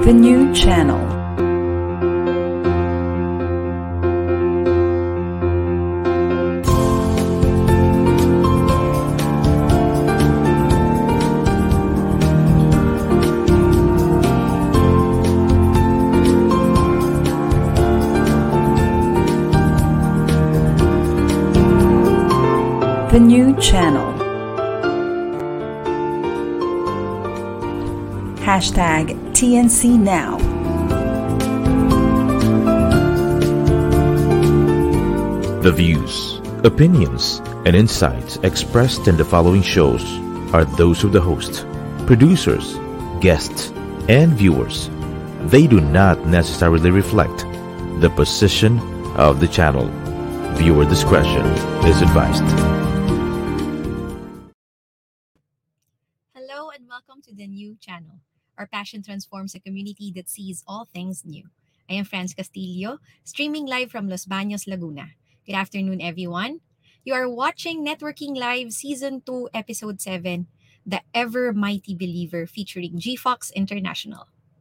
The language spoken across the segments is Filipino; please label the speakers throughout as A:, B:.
A: The new channel. The new channel. Hashtag TNC Now.
B: The views, opinions, and insights expressed in the following shows are those of the host, producers, guests, and viewers. They do not necessarily reflect the position of the channel. Viewer discretion is advised.
C: Hello and welcome to the new channel. Our passion transforms a community that sees all things new. I am Franz Castillo, streaming live from Los Baños, Laguna. Good afternoon, everyone. You are watching Networking Live Season 2, Episode 7, The Ever Mighty Believer, featuring G-Fox International.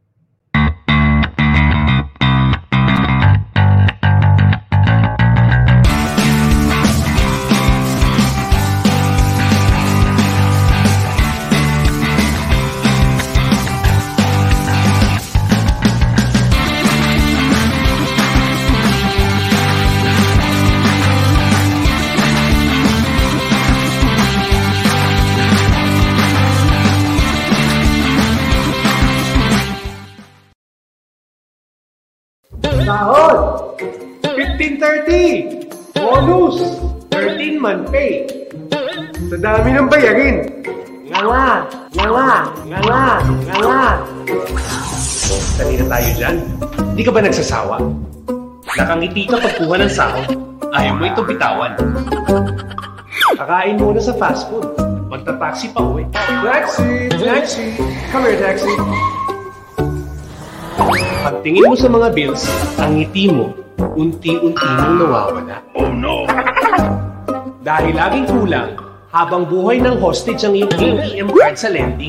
D: Sahod! 1530! Bonus! 13-month pay! Sa dami ng bayarin! Nganga! Nganga! Nganga! Nganga! Kanina tayo dyan. Di ka ba nagsasawa? Nakangiti ka pagkuha ng sahod. Ayaw mo ito bitawan. Kakain muna sa fast food. Magta-taxi pa uwi. Taxi! Taxi! Come here, taxi! Pagtingin mo sa mga bills, ang ngiti mo, unti-unti nang nawawala. Oh no! Dahil laging kulang, habang buhay ng hostage ang iyong ATM card sa lending.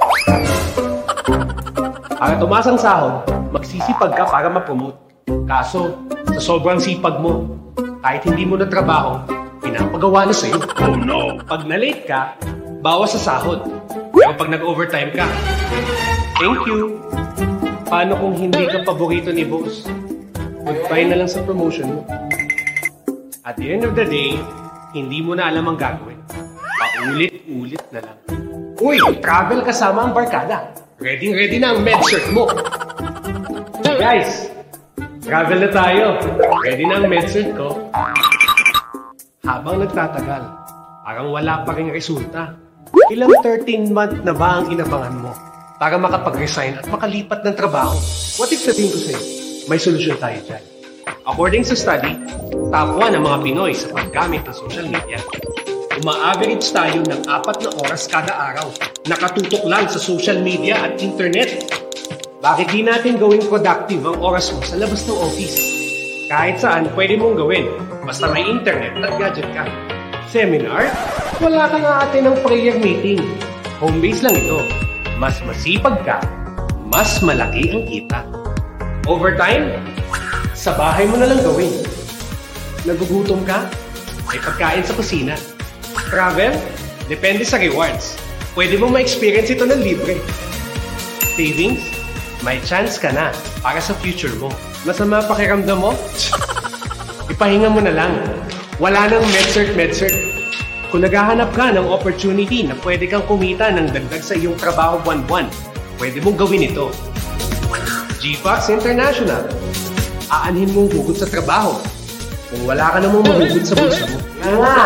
D: Para tumaas ang sahod, magsisipag ka para ma-promote. Kaso, sa sobrang sipag mo, kahit hindi mo na trabaho, pinapagawa na sa'yo. Oh no! Pag na-late ka, bawas sa sahod. Pero pag nag-overtime ka, thank you! Paano kung hindi ka paborito ni boss? Goodbye na lang sa promotion mo. At the end of the day, hindi mo na alam ang gagawin. Paulit-ulit na lang. Uy, travel kasama ang barkada. Ready na ang med-shirt mo. Guys, travel na tayo. Ready na ang med-shirt ko. Habang nagtatagal, parang wala pa ring resulta. Ilang 13-month na ba ang inabangan mo para makapag-resign at makalipat ng trabaho? What if sabihin ko sa'yo, may solusyon tayo dyan. According sa study, top 1 ang mga Pinoy sa paggamit ng social media. Uma-average tayo ng 4 na oras kada araw. Nakatutok lang sa social media at internet. Bakit di natin gawing productive ang oras mo sa labas ng office? Kahit saan pwede mong gawin, basta may internet at gadget ka. Seminar? Wala ka nga ate ng prayer meeting. Home base lang ito. Mas masipag ka, mas malaki ang kita. Overtime? Sa bahay mo na lang gawin. Nagugutom ka? May pagkain sa kusina. Travel? Depende sa rewards. Pwede mo ma-experience ito ng libre. Savings? May chance ka na para sa future mo. Masama pakiramdam mo? Ipahinga mo na lang. Wala nang med-cert. Kung naghahanap ka ng opportunity na pwede kang kumita ng dagdag sa iyong trabaho buwan-buwan, pwede mong gawin ito. G-Fox International. Aanhin mong hugot sa trabaho. Kung wala ka namang mahugot sa bulsa mo. Nga!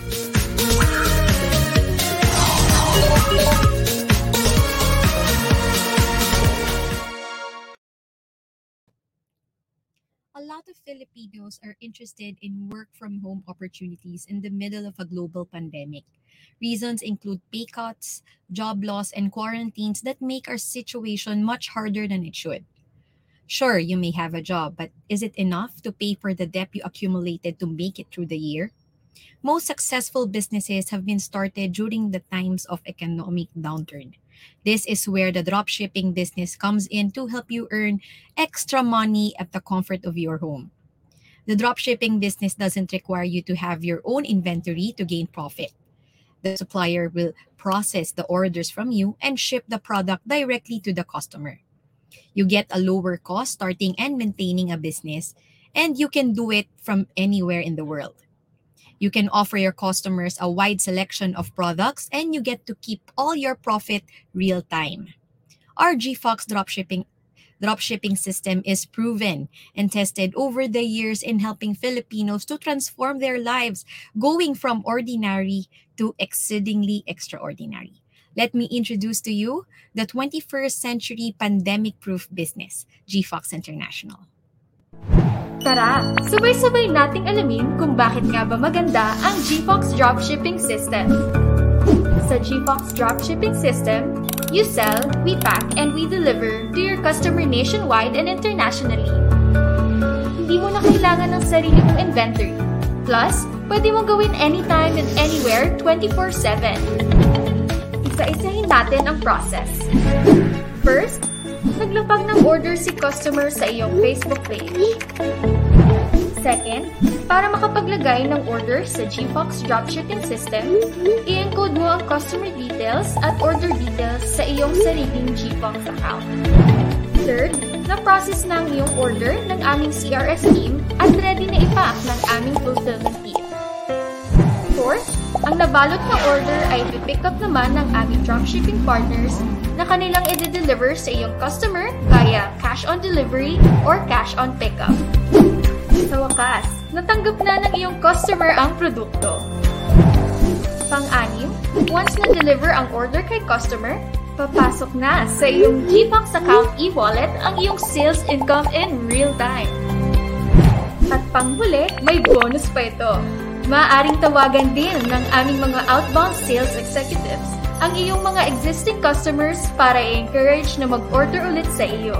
C: A lot of Filipinos are interested in work-from-home opportunities in the middle of a global pandemic. Reasons include pay cuts, job loss, and quarantines that make our situation much harder than it should. Sure, you may have a job, but is it enough to pay for the debt you accumulated to make it through the year? Most successful businesses have been started during the times of economic downturn. This is where the dropshipping business comes in to help you earn extra money at the comfort of your home. The dropshipping business doesn't require you to have your own inventory to gain profit. The supplier will process the orders from you and ship the product directly to the customer. You get a lower cost starting and maintaining a business, and you can do it from anywhere in the world. You can offer your customers a wide selection of products, and you get to keep all your profit real time. Our GFox dropshipping system is proven and tested over the years in helping Filipinos to transform their lives, going from ordinary to exceedingly extraordinary. Let me introduce to you the 21st century pandemic-proof business, GFox International.
E: Tara, sabay-sabay nating alamin kung bakit nga ba maganda ang GFox Dropshipping System. Sa GFox Dropshipping System, you sell, we pack, and we deliver to your customer nationwide and internationally. Hindi mo na kailangan ng sarili mong inventory. Plus, pwede mong gawin anytime and anywhere 24/7. Isa-isahin natin ang process. First, naglapag ng order si customer sa iyong Facebook page. Second, para makapaglagay ng order sa GFox Dropshipping System, i-encode mo ang customer details at order details sa iyong sariling GFox account. Third, na-process na ang iyong order ng aming CRS team at ready na ipack ng aming fulfillment team. Fourth, ang nabalot na order ay pipick up naman ng aming dropshipping partners na kanilang i-deliver sa iyong customer via cash on delivery or cash on pickup. Sa wakas, natanggap na ng iyong customer ang produkto. Pang-anim, once na-deliver ang order kay customer, papasok na sa iyong GFox account e-wallet ang iyong sales income in real time. At panghuli, may bonus pa ito. Maaaring tawagan din ng aming mga outbound sales executives ang iyong mga existing customers para i-encourage na mag-order ulit sa iyo.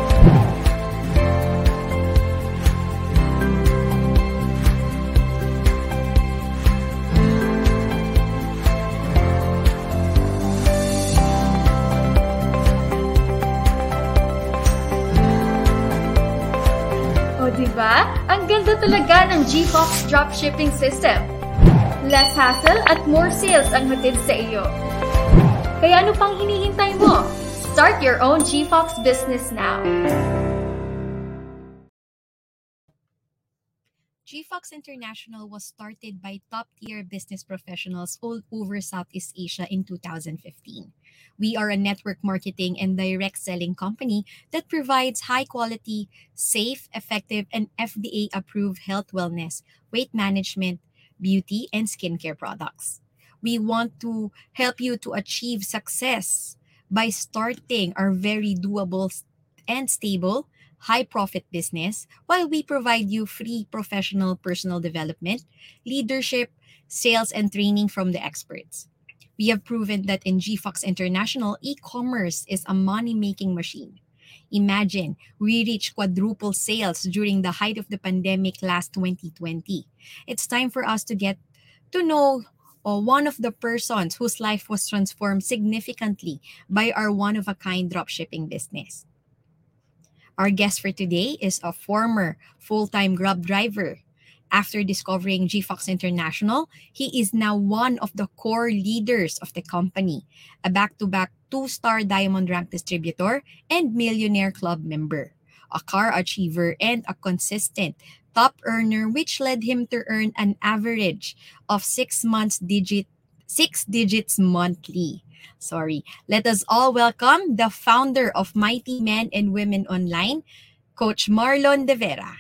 E: Diba? Ang ganda talaga ng GFox Dropshipping System. Less hassle at more sales ang hatid sa iyo. Kaya ano pang hinihintay mo? Start your own GFox business now.
C: GFox International was started by top-tier business professionals all over Southeast Asia in 2015. We are a network marketing and direct selling company that provides high-quality, safe, effective, and FDA-approved health wellness, weight management, beauty, and skincare products. We want to help you to achieve success by starting our very doable and stable high-profit business while we provide you free professional personal development, leadership, sales, and training from the experts. We have proven that in GFox International, e-commerce is a money-making machine. Imagine, we reached quadruple sales during the height of the pandemic last 2020. It's time for us to get to know one of the persons whose life was transformed significantly by our one-of-a-kind dropshipping business. Our guest for today is a former full-time Grab driver. After discovering GFox International, he is now one of the core leaders of the company, a back-to-back 2-star Diamond Rank distributor and Millionaire Club member, a car achiever, and a consistent top earner, which led him to earn an average of 6 digits monthly. Let us all welcome the founder of Mighty Men and Women Online, Coach Marlon De Vera.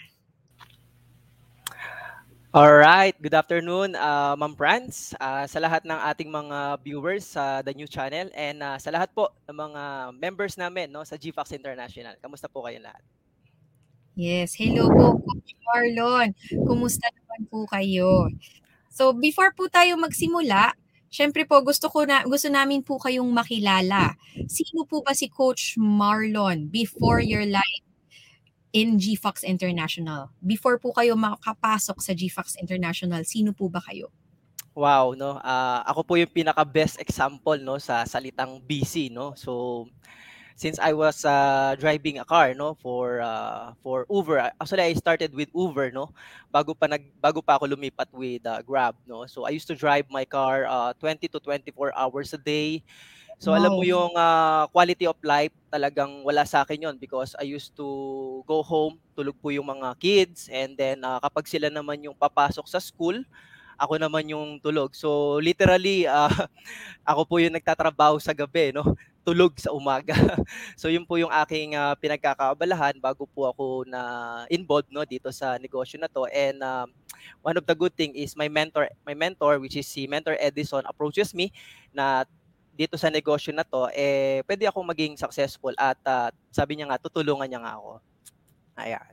F: Alright, good afternoon, Ma'am Franz, sa lahat ng ating mga viewers sa The New Channel and sa lahat po ng mga members namin sa GFox International. Kamusta po kayo lahat?
C: Yes, hello po, Coach Marlon. Kumusta naman po kayo? So before po tayo magsimula, syempre po gusto namin po kayong makilala. Sino po ba si Coach Marlon before your life in GFox International? Before po kayo makapasok sa GFox International, sino po ba kayo?
F: Wow, no? Ako po yung pinaka-best example, no, sa salitang busy, no? So, since I was driving a car, no, for Uber. Actually, I started with Uber, no, bago pa ako lumipat with Grab, no. So I used to drive my car 20 to 24 hours a day. So alam mo
C: Wow.
F: yung quality of life talagang wala sa akin yon because I used to go home, tulog po yung mga kids, and then kapag sila naman yung papasok sa school, ako naman yung tulog. So literally ako po yung nagtatrabaho sa gabi, no? Tulog sa umaga. So yun po yung aking pinagkakaabalahan bago po ako na involved, no, dito sa negosyo na to. And one of the good thing is my mentor which is si Mentor Edison approaches me na dito sa negosyo na to pwede akong maging successful at sabi niya nga tutulungan niya nga ako. Ayan.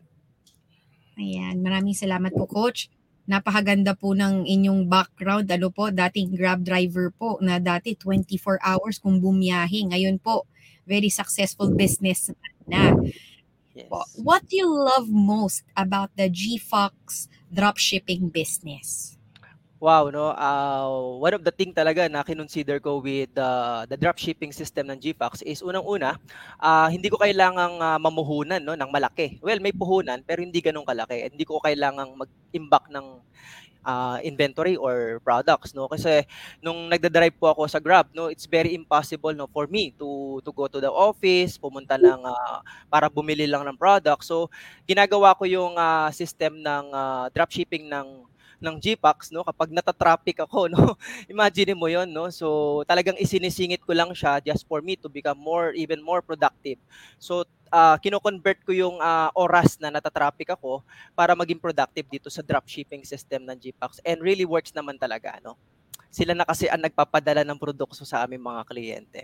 C: Ayan, maraming salamat po, Coach. Napakaganda po ng inyong background. Ano po, dating Grab driver po na dati 24 hours kung bumiyahe. Ngayon po, very successful business na.
F: Yes.
C: What do you love most about the GFox dropshipping business?
F: Wow, no. One of the thing talaga na kinonsider ko with the dropshipping system ng GFox is unang-una, hindi ko kailangang mamuhunan, no, ng malaki. Well, may puhunan pero hindi ganun kalaki. Hindi ko kailangang mag-imbak ng inventory or products, no, kasi nung nagda-drive po ako sa Grab, no, it's very impossible, no, for me to go to the office, pumunta ng para bumili lang ng product. So ginagawa ko yung system ng dropshipping ng GPAX, no, kapag nata-traffic ako, no, imagine mo yon, no, so talagang isinisingit ko lang siya just for me to become even more productive. So kino-convert ko yung oras na nata-traffic ako para maging productive dito sa dropshipping system ng GPAX, and really works naman talaga, no. Sila na kasi ang nagpapadala ng produkto sa aming mga kliyente.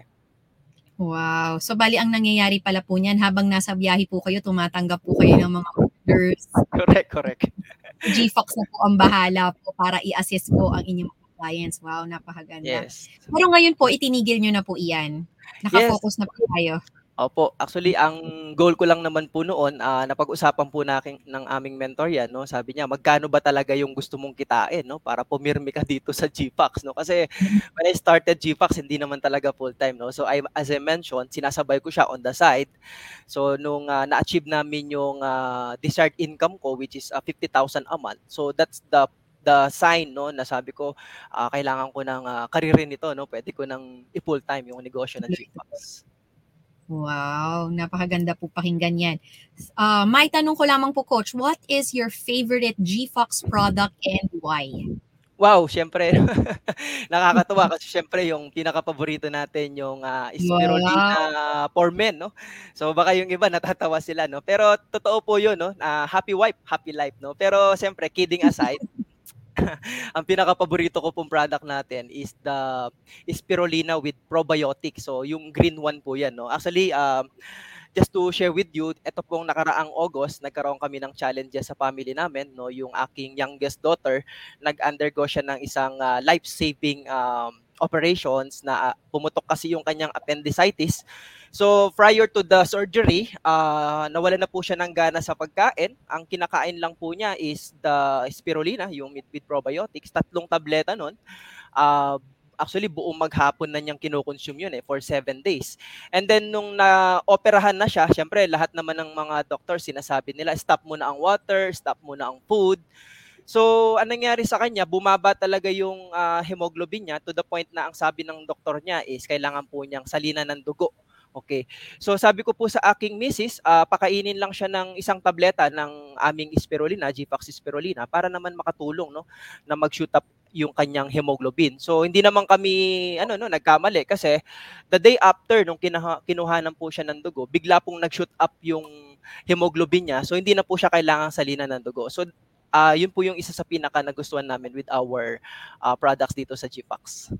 C: Wow. So bali ang nangyayari pala po niyan, habang nasa biyahe po kayo, tumatanggap po kayo ng mga orders.
F: Correct.
C: GFox na po ang bahala po para i-assist po ang inyong mga clients. Wow, napakaganda.
F: Yes.
C: Pero ngayon po, itinigil nyo na po iyan. Nakafocus na po kayo.
F: Opo, actually ang goal ko lang naman po noon, napag-usapan po ng aming mentor yan, no. Sabi niya, magkano ba talaga yung gusto mong kitain, no, para pumirmi ka dito sa GFox, no. Kasi when I started GFox, hindi naman talaga full-time, no. So as I mentioned, sinasabay ko siya on the side. So nung na-achieve namin yung desired income ko, which is 50,000 a month. So that's the sign, no, na sabi ko kailangan ko ng career nito, no. Pwede ko nang i-full-time yung negosyo ng GFox.
C: Wow, napakaganda po pakinggan yan. May tanong ko lamang po, Coach, what is your favorite GFox product and why?
F: Wow, syempre nakakatuwa kasi syempre yung pinaka-paborito natin yung Spirulina for men, no. So baka yung iba natatawa sila, no. Pero totoo po 'yun, no. Happy wife, happy life, no. Pero syempre kidding aside, ang pinaka-paborito ko pong product natin is the Spirulina with probiotics. So yung green one po 'yan, no. Actually, just to share with you, ito pong nakaraang August, nagkaroon kami ng challenges sa family namin, no. Yung aking youngest daughter, nag-undergo siya ng isang life-saving operations na pumutok kasi yung kanyang appendicitis. So prior to the surgery, nawala na po siya ng gana sa pagkain. Ang kinakain lang po niya is the Spirulina, yung with probiotics, 3 tableta nun. Actually, buong maghapon na niyang kinoconsume yun for 7 days. And then, nung na-operahan na siya, syempre, lahat naman ng mga doctor, sinasabi nila, stop muna ang water, stop muna ang food. So, anong nangyari sa kanya, bumaba talaga yung hemoglobin niya to the point na ang sabi ng doktor niya is kailangan po niyang salinan ng dugo. Okay. So sabi ko po sa aking misis, pakainin lang siya ng 1 tableta ng aming Spirulina, GFox Spirulina, para naman makatulong, no, na mag-shoot up yung kanyang hemoglobin. So hindi naman kami nagkamali kasi the day after nung kinuhanan po siya ng dugo, bigla pong nag-shoot up yung hemoglobin niya. So hindi na po siya kailangang salinan ng dugo. So yun po yung isa sa pinaka nagustuhan namin with our products dito sa GFox.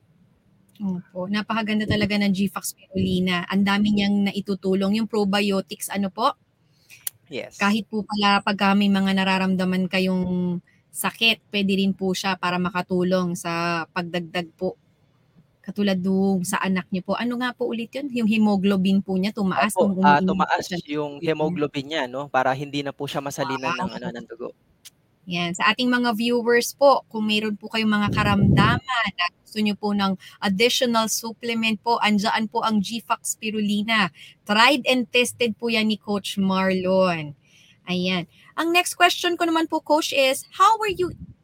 C: Opo, napakaganda talaga ng GFox Spirulina. Ang dami niyang naitutulong. Yung probiotics, ano po?
F: Yes.
C: Kahit po pala pag may mga nararamdaman kayong sakit, pwede rin po siya para makatulong sa pagdagdag po. Katulad nung sa anak niyo po. Ano nga po ulit yun? Yung hemoglobin po niya tumaas.
F: Opo, tumaas yung hemoglobin niya, no, para hindi na po siya masalinan ng dugo.
C: Yan. Sa ating mga viewers po, kung mayroon po kayong mga karamdaman na gusto nyo po ng additional supplement po, andyan po ang GFAX Spirulina. Tried and tested po yan ni Coach Marlon. Ayan. Ang next question ko naman po, Coach, is how are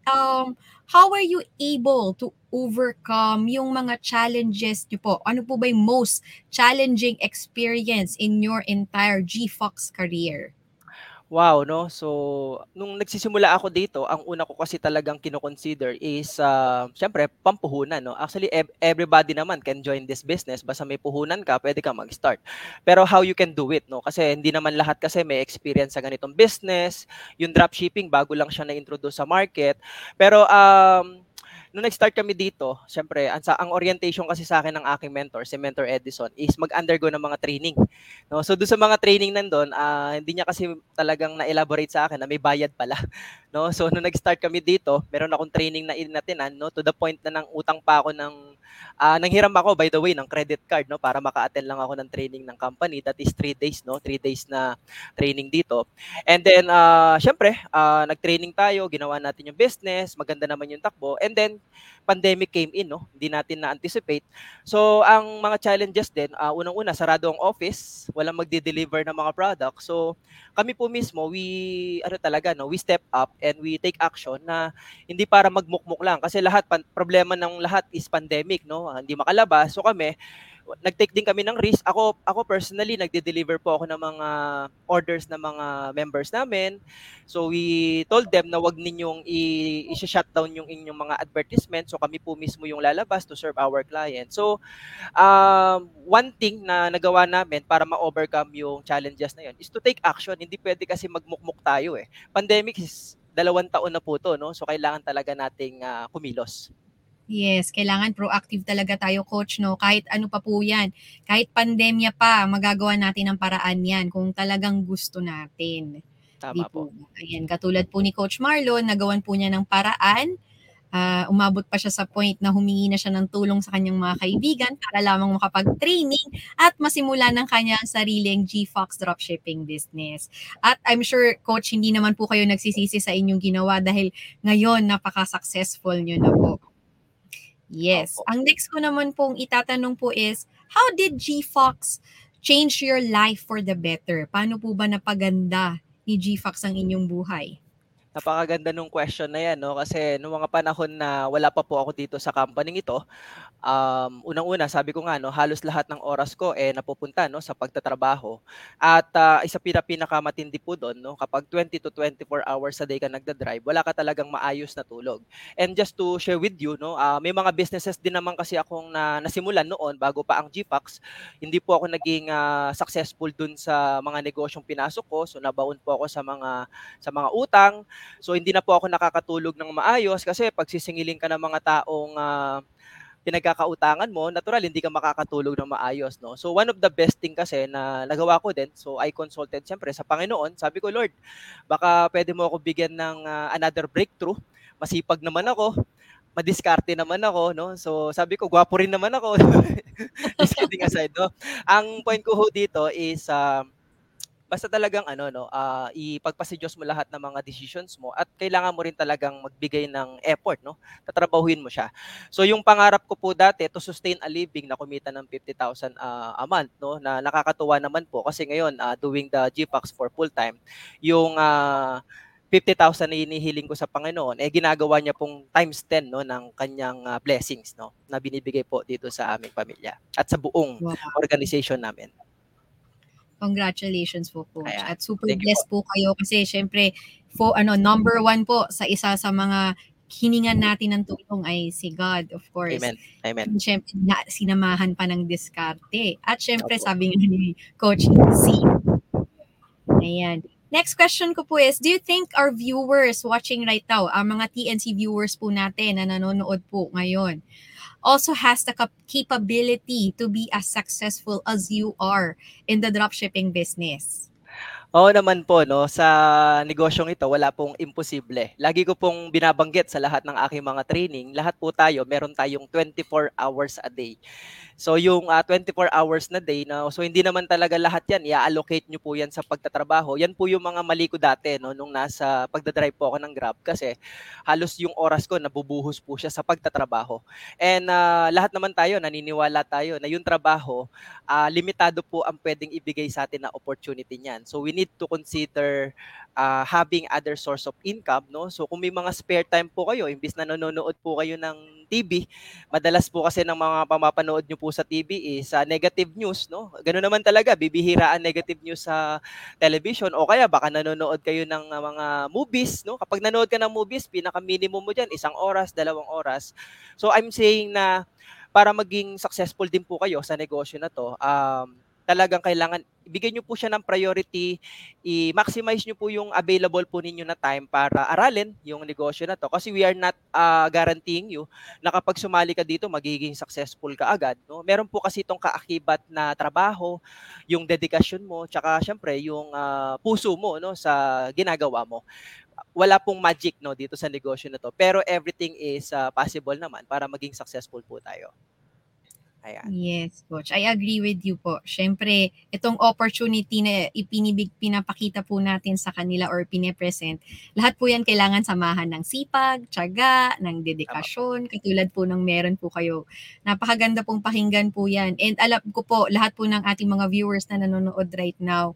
C: you able to overcome yung mga challenges nyo po? Ano po ba yung most challenging experience in your entire GFAX career?
F: Wow, no? So, nung nagsisimula ako dito, ang una ko kasi talagang kino-consider is, siyempre, pampuhunan, no? Actually, everybody naman can join this business. Basta may puhunan ka, pwede ka mag-start. Pero how you can do it, no? Kasi hindi naman lahat kasi may experience sa ganitong business. Yung dropshipping, bago lang siya na-introduce sa market. Pero, nung nag-start kami dito, syempre, ang orientation kasi sa akin ng aking mentor, si Mentor Edison, is mag-undergo ng mga training. No? So, doon sa mga training nandun, hindi niya kasi talagang na-elaborate sa akin na may bayad pala. No? So, nung nag-start kami dito, meron akong training na inatinan, no? To the point na nang utang pa ako nanghiram ako, by the way, ng credit card, no? Para maka-attend lang ako ng training ng company. That is 3 days, no? 3 days na training dito. And then, syempre, nag-training tayo, ginawa natin yung business, maganda naman yung takbo. And then, pandemic came in, no? Hindi natin na-anticipate. So, ang mga challenges din, unang-una, sarado ang office, walang magde-deliver ng mga products. So, kami po mismo, we step up and we take action na hindi para magmukmuk lang. Kasi problema ng lahat is pandemic, no? Hindi makalabas. So, kami, nag-take din kami ng risk. Ako personally, nagde-deliver po ako ng mga orders ng mga members namin. So we told them na wag ninyong i-shutdown yung inyong mga advertisement. So kami po mismo yung lalabas to serve our client. So one thing na nagawa namin para ma-overcome yung challenges na yun is to take action. Hindi pwede kasi magmukmuk tayo eh. Pandemic is 2 taon na po to, no? So kailangan talaga nating kumilos.
C: Yes, kailangan proactive talaga tayo, Coach, no? Kahit ano pa po yan. Kahit pandemya pa, magagawa natin ang paraan yan kung talagang gusto natin.
F: Tama po.
C: Ayan, katulad po ni Coach Marlon, nagawan po niya ng paraan. Umabot pa siya sa point na humingi na siya ng tulong sa kanyang mga kaibigan para lamang makapag-training at masimula ng kanyang sariling GFAX dropshipping business. At I'm sure, Coach, hindi naman po kayo nagsisisi sa inyong ginawa dahil ngayon napaka-successful nyo na po. Yes.
F: Opo.
C: Ang next ko naman pong itatanong po is, how did GFAX change your life for the better? Paano po ba napaganda ni GFAX ang inyong buhay?
F: Napakaganda nung question na yan, no? Kasi nung mga panahon na wala pa po ako dito sa company ito, unang-una, sabi ko nga, no, halos lahat ng oras ko napupunta, no, sa pagtatrabaho. At isa pinakamatindi po doon, no, kapag 20 to 24 hours a day ka nagda-drive, wala ka talagang maayos na tulog. And just to share with you, no, may mga businesses din naman kasi akong nasimulan noon bago pa ang GFAX. Hindi po ako naging successful dun sa mga negosyong pinasok ko. So nabaon po ako sa mga utang. So hindi na po ako nakakatulog ng maayos kasi pag sisingilin ka ng mga taong pinagkakautangan mo, natural hindi ka makakatulog ng maayos, no? So one of the best thing kasi na nagawa ko din, so I consulted siyempre sa Panginoon. Sabi ko, Lord, baka pwede mo ako bigyan ng another breakthrough. Masipag naman ako, madiskarte naman ako, no? So sabi ko, gwapo rin naman ako. Just kidding aside, no? Ang point ko ho dito is basta talagang ipagpasa Diyos mo lahat ng mga decisions mo at kailangan mo rin talagang magbigay ng effort, no? Tatrabahuin mo siya. So yung pangarap ko po dati to sustain a living na kumita ng 50,000 a month, no? Na nakakatuwa naman po kasi ngayon doing the GFAX for full time, yung 50,000 na hinihiling ko sa Panginoon ginagawa niya pong times 10, no, ng kanyang blessings, no, na binibigay po dito sa aming pamilya at sa buong organization namin.
C: Congratulations po, Coach.
F: Ayan.
C: At super blessed po kayo kasi syempre number 1 po sa isa sa mga hiningan natin ng tulong ay si God, of course.
F: Amen. Amen.
C: And syempre sinamahan pa ng diskarte. At syempre
F: Opo.
C: sabi nga ni Coach C. Ayan. Next question ko po is, do you think our viewers watching right now, ang mga TNC viewers po natin na nanonood po ngayon, also has the capability to be as successful as you are in the dropshipping business?
F: Oo naman po 'no, sa negosyong ito wala pong imposible. Lagi ko pong binabanggit sa lahat ng aking mga training, lahat po tayo meron tayong 24 hours a day. So yung 24 hours na day na so hindi naman talaga lahat 'yan i-allocate niyo po 'yan sa pagtatrabaho. 'Yan po yung mga mali ko dati 'no nung nasa pagda-drive po ako ng Grab kasi halos yung oras ko nabubuhos po siya sa pagtatrabaho. And lahat naman tayo naniniwala tayo na yung trabaho limitado po ang pwedeng ibigay sa atin na opportunity niyan. So we need to consider having other source of income, no? So kung may mga spare time po kayo, imbis na nanonood po kayo ng TV, madalas po kasi ng mga pamapanood nyo po sa TV is negative news, no? Ganun naman talaga, bibihira ang negative news sa television o kaya baka nanonood kayo ng mga movies, no? Kapag nanood ka ng movies, pinaka-minimum mo diyan 1 oras, 2 oras. So I'm saying na para maging successful din po kayo sa negosyo na to, talagang kailangan ibigay niyo po siya ng priority, i-maximize niyo po yung available po ninyo na time para aralin yung negosyo na to. Kasi we are not guaranteeing you na kapag sumali ka dito, magiging successful ka agad. No? Meron po kasi itong kaakibat na trabaho, yung dedikasyon mo, tsaka syempre yung puso mo no, sa ginagawa mo. Wala pong magic no dito sa negosyo na to, pero everything is possible naman para maging successful po tayo. Ayan.
C: Yes, coach. I agree with you po. Siyempre, itong opportunity na pinapakita po natin sa kanila or pine-present, lahat po yan kailangan samahan ng sipag, tiyaga, ng dedikasyon, katulad po ng meron po kayo. Napakaganda pong pakinggan po yan. And alam ko po, lahat po ng ating mga viewers na nanonood right now,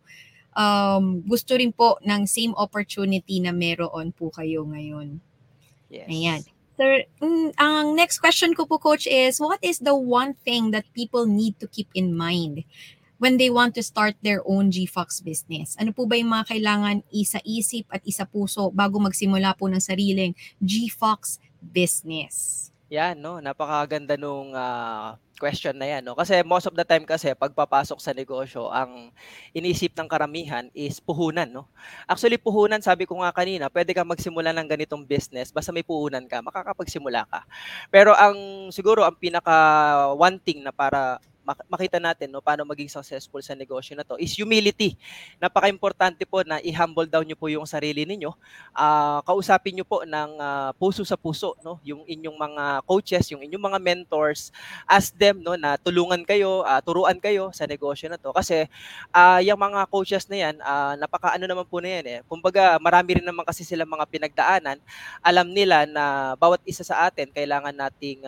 C: gusto rin po ng same opportunity na meron po kayo ngayon.
F: Yes.
C: Ayan. Sir, ang next question ko po, Coach, is what is the one thing that people need to keep in mind when they want to start their own GFox business? Ano po ba yung mga kailangan isa-isip at isa-puso bago magsimula po ng sariling GFox business?
F: Yan, no? Napakaganda nung question na yan. No? Kasi most of the time kasi pagpapasok sa negosyo, ang inisip ng karamihan is puhunan. No? Actually, puhunan, sabi ko nga kanina, pwede kang magsimula ng ganitong business, basta may puhunan ka, makakapagsimula ka. Pero siguro ang pinaka one thing na para makita natin no paano maging successful sa negosyo na to is humility. Napaka-importante po na i-humble down niyo po yung sarili ninyo. Kausapin niyo po ng puso sa puso no yung inyong mga coaches, yung inyong mga mentors, ask them no na tulungan kayo, turuan kayo sa negosyo na to kasi yung mga coaches na yan, napaka-ano naman po na yan eh. Kumbaga, marami rin naman kasi sila mga pinagdaanan. Alam nila na bawat isa sa atin kailangan nating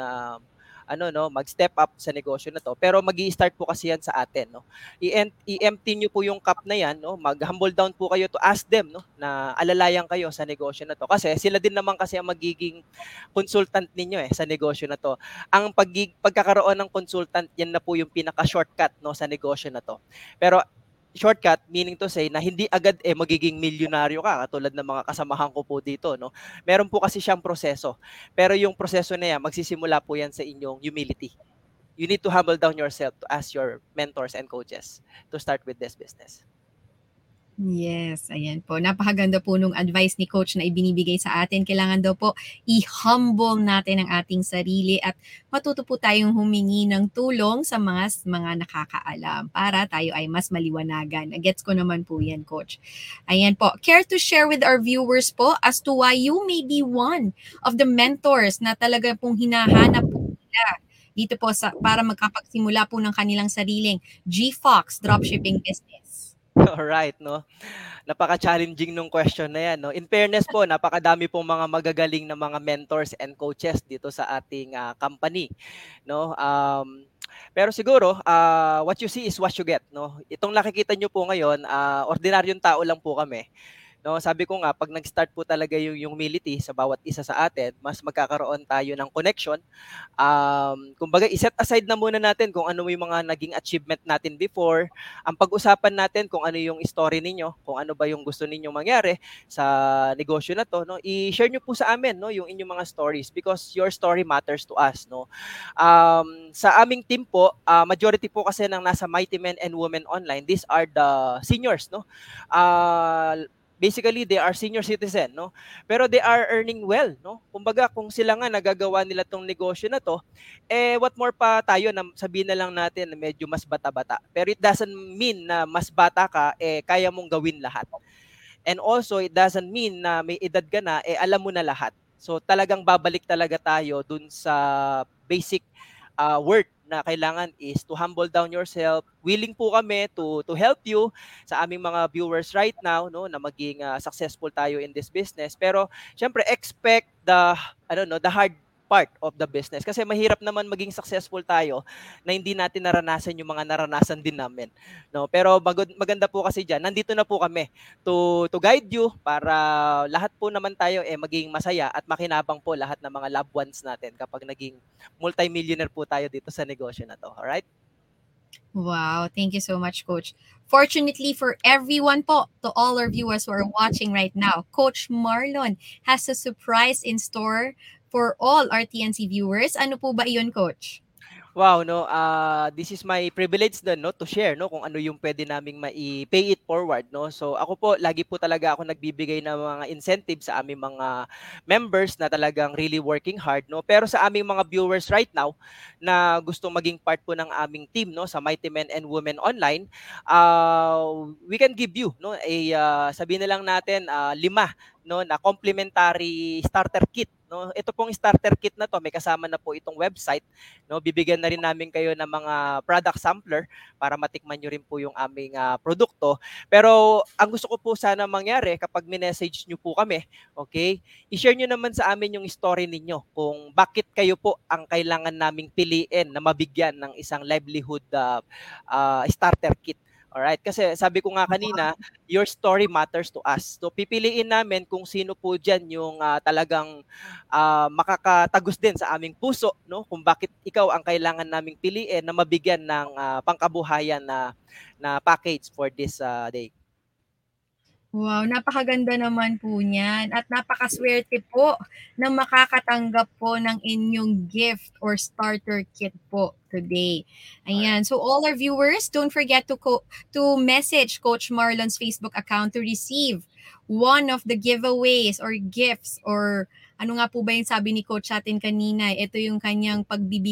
F: mag-step up sa negosyo na to. Pero magi-start po kasi yan sa atin, no. I-empty niyo po yung cup na yan, no. Mag-humble down po kayo to ask them, no, na alalayan kayo sa negosyo na to. Kasi sila din naman kasi ang magiging consultant ninyo sa negosyo na to. Ang pagkakaroon ng consultant, yan na po yung pinaka-shortcut, no, sa negosyo na to. Pero shortcut meaning to say na hindi agad magiging milyonaryo ka katulad ng mga kasamahan ko po dito no. Meron po kasi siyang proseso. Pero yung proseso na yan magsisimula po yan sa inyong humility. You need to humble down yourself to ask your mentors and coaches to start with this business.
C: Yes, ayan po. Napakaganda po nung advice ni Coach na ibinibigay sa atin. Kailangan daw po i-humble natin ang ating sarili at matuto po tayong humingi ng tulong sa mga nakakaalam para tayo ay mas maliwanagan. Gets ko naman po yan, Coach. Ayan po. Care to share with our viewers po as to why you may be one of the mentors na talaga pong hinahanap po nila dito po para magkapagsimula po ng kanilang sariling GFox dropshipping business.
F: Alright, no? Napaka-challenging nung question na yan, no? In fairness po, napakadami pong mga magagaling na mga mentors and coaches dito sa ating company, no? Pero siguro, what you see is what you get, no? Itong nakikita nyo po ngayon, ordinaryong tao lang po kami. No, sabi ko nga, pag nag-start po talaga yung humility sa bawat isa sa atin, mas magkakaroon tayo ng connection. Kumbaga, iset aside na muna natin kung ano yung mga naging achievement natin before. Ang pag-usapan natin kung ano yung story ninyo, kung ano ba yung gusto ninyong mangyari sa negosyo na to, no? I-share nyo po sa amin, no, yung inyong mga stories because your story matters to us, no. Sa aming team po, majority po kasi ng nasa Mighty Men and Women Online, these are the seniors, no. basically they are senior citizen, no? Pero they are earning well, no? Kumbaga kung sila nga nagagawa nila tong negosyo na to, what more pa tayo na sabihin na lang natin na medyo mas bata-bata. Pero it doesn't mean na mas bata ka, kaya mong gawin lahat. And also, it doesn't mean na may edad ka na, alam mo na lahat. So talagang babalik talaga tayo dun sa basic word na kailangan is to humble down yourself. Willing po kami to help you sa aming mga viewers right now, no, na maging successful tayo in this business. Pero syempre expect the hard part of the business kasi mahirap naman maging successful tayo na hindi natin naranasan yung mga naranasan din namin, no. Pero maganda po kasi diyan, nandito na po kami to guide you para lahat po naman tayo maging masaya at makinabang po lahat ng mga loved ones natin kapag naging multi-millionaire po tayo dito sa negosyo na to. Alright?
C: Wow, thank you so much, Coach. Fortunately for everyone po, to all our viewers who are watching right now, Coach Marlon has a surprise in store for all our TNC viewers. Ano po ba iyon, Coach?
F: Wow, no, this is my privilege din, no, to share, no, kung ano yung pwede naming mai-pay it forward, no. So ako po, lagi po talaga ako nagbibigay ng mga incentives sa aming mga members na talagang really working hard, no. Pero sa aming mga viewers right now na gustong maging part po ng aming team, no, sa Mighty Men and Women Online, we can give you, no, sabihin na lang natin 5, no, na complimentary starter kit, no. Ito pong starter kit na to, may kasama na po itong website, no. Bibigyan na rin namin kayo ng mga product sampler para matikman nyo rin po yung aming produkto. Pero ang gusto ko po sana mangyari kapag minessage nyo po kami, okay, i-share nyo naman sa amin yung story ninyo kung bakit kayo po ang kailangan naming piliin na mabigyan ng isang livelihood starter kit. Alright, kasi sabi ko nga kanina, your story matters to us. So pipiliin namin kung sino po diyan yung talagang makakatagos din sa aming puso, no? Kung bakit ikaw ang kailangan naming piliin na mabigyan ng pangkabuhayan na package for this day.
C: Wow, napakaganda naman po niyan at napakaswerte po na makakatanggap po ng inyong gift or starter kit po today. Ayan. So all our viewers, don't forget to message Coach Marlon's Facebook account to receive one of the giveaways or gifts or ano nga po ba yung sabi ni Coach natin kanina, ito yung kanyang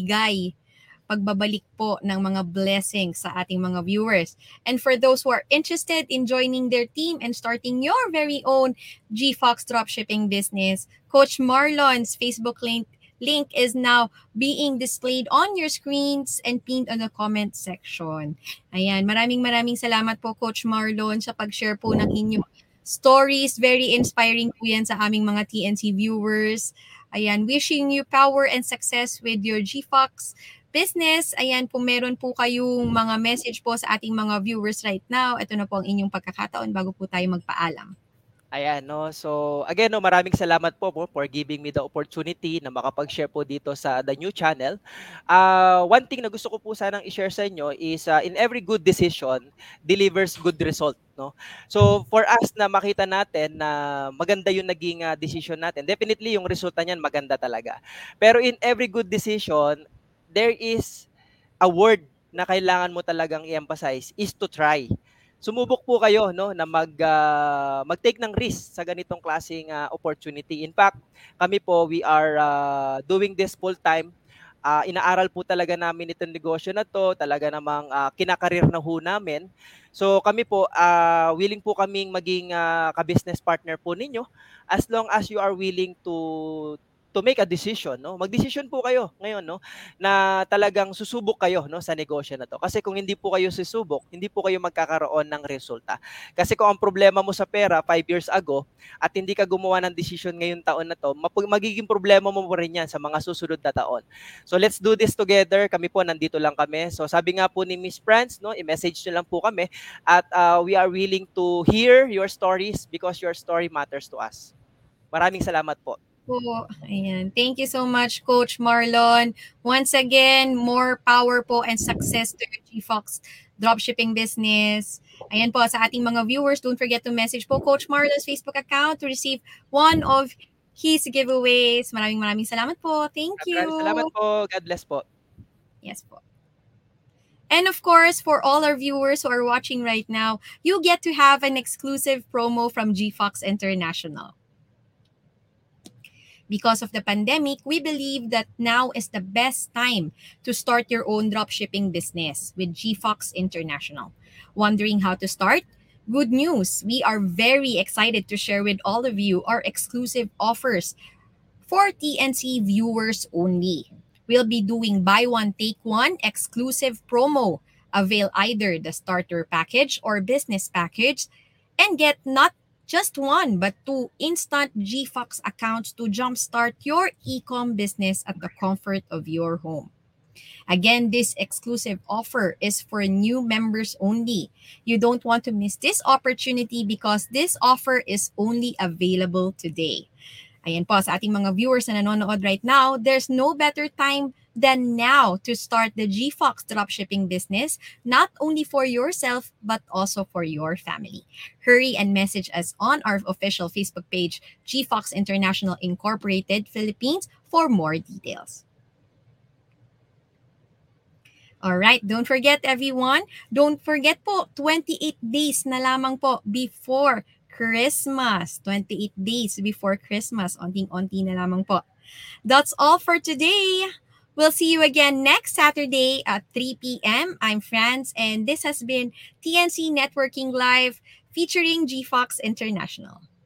C: pagbabalik po ng mga blessings sa ating mga viewers. And for those who are interested in joining their team and starting your very own GFox dropshipping business, Coach Marlon's Facebook link is now being displayed on your screens and pinned on the comment section. Ayan, maraming salamat po Coach Marlon sa pag-share po ng inyong stories. Very inspiring po yan sa aming mga TNC viewers. Ayan, wishing you power and success with your GFox business. Ayan po, meron po kayong mga message po sa ating mga viewers right now. Ito na po ang inyong pagkakataon bago po tayo magpaalam.
F: Ayan, no. So, again, no, maraming salamat po for giving me the opportunity na makapag-share po dito sa The New Channel. One thing na gusto ko po sanang i-share sa inyo is in every good decision delivers good result, no. So, for us na makita natin na maganda yung naging decision natin, definitely yung resulta niyan maganda talaga. Pero in every good decision, there is a word na kailangan mo talagang i-emphasize is to try. Sumubok po kayo, no, na mag-take ng risk sa ganitong klaseng opportunity. In fact, kami po, we are doing this full time. Inaaral po talaga namin itong negosyo na to, talaga namang kinakarir na ho namin. So kami po, willing po kaming maging ka-business partner po ninyo as long as you are willing to make a decision, no? Mag-decision po kayo ngayon, no, na talagang susubok kayo, no, sa negosyo na to. Kasi kung hindi po kayo susubok, hindi po kayo magkakaroon ng resulta. Kasi kung ang problema mo sa pera 5 years ago at hindi ka gumawa ng decision ngayong taon na to, magiging problema mo rin yan sa mga susunod na taon. So let's do this together. Kami po, nandito lang kami. So sabi nga po ni Miss Franz, no, i-message nyo lang po kami at we are willing to hear your stories because your story matters to us. Maraming salamat po.
C: Ayan. Thank you so much, Coach Marlon. Once again, more power po and success to your GFox dropshipping business. Ayan po, sa ating mga viewers, don't forget to message po Coach Marlon's Facebook account to receive one of his giveaways. Maraming salamat po. Thank you.
F: Maraming salamat po. God bless po.
C: Yes po. And of course, for all our viewers who are watching right now, you get to have an exclusive promo from GFox International. Because of the pandemic, we believe that now is the best time to start your own dropshipping business with GFox International. Wondering how to start? Good news! We are very excited to share with all of you our exclusive offers for TNC viewers only. We'll be doing buy one, take one exclusive promo. Avail either the starter package or business package and get not just one but two instant GFox accounts to jumpstart your e-com business at the comfort of your home. Again, this exclusive offer is for new members only. You don't want to miss this opportunity because this offer is only available today. Ayan po, sa ating mga viewers na nanonood right now, there's no better time than now to start the GFox dropshipping business, not only for yourself, but also for your family. Hurry and message us on our official Facebook page, GFox International Incorporated Philippines, for more details. Alright, don't forget everyone, don't forget po, 28 days na lamang po before Christmas. 28 days before Christmas. Onting-onti na lamang po. That's all for today. We'll see you again next Saturday at 3 p.m. I'm Franz, and this has been TNC Networking Live featuring GFox International.